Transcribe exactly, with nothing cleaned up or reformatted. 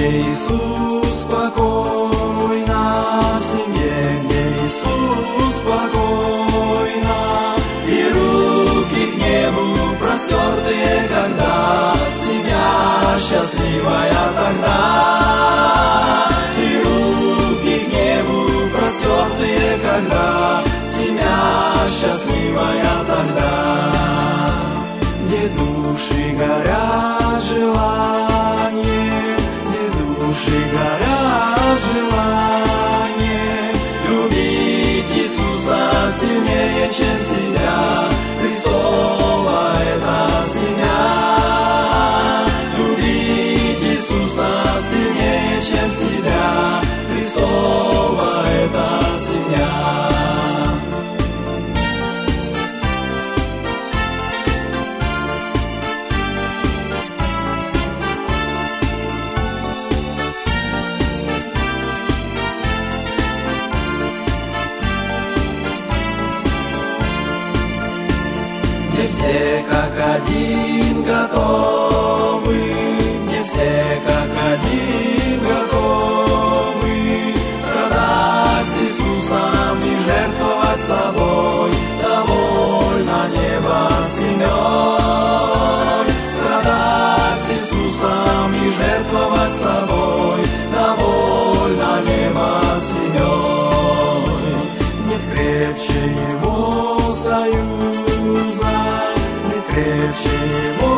где Иисус спокойно, в семье, где Иисус спокойно, и руки к небу простертые, когда семья счастливая тогда. И руки к небу простертые, когда семья счастливая тогда. Где души горят желание, где души горят желание, любить Иисуса сильнее, чем себя. Христова это семья. Любить Иисуса сильнее, чем себя. Христова это семья. Где все как один готовы, где все как один готовы страдать с Иисусом и жертвовать собой, довольно небо семей. Страдать с Иисусом и жертвовать собой, довольно небо семей. Нет крепче его союза, крепче его